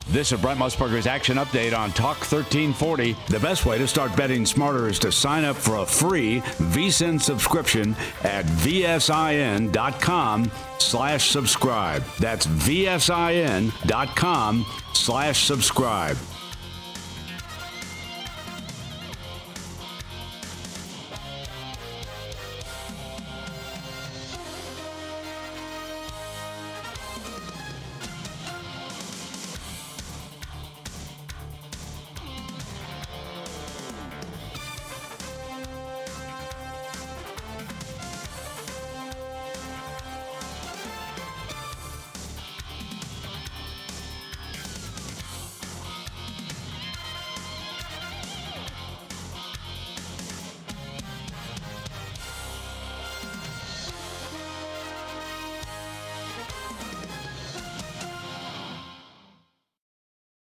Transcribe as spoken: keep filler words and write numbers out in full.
This is Brent Musburger's Action Update on Talk thirteen forty. The best way to start betting smarter is to sign up for a free V S I N subscription at V S I N dot com slash subscribe. That's V S I N dot com slash subscribe.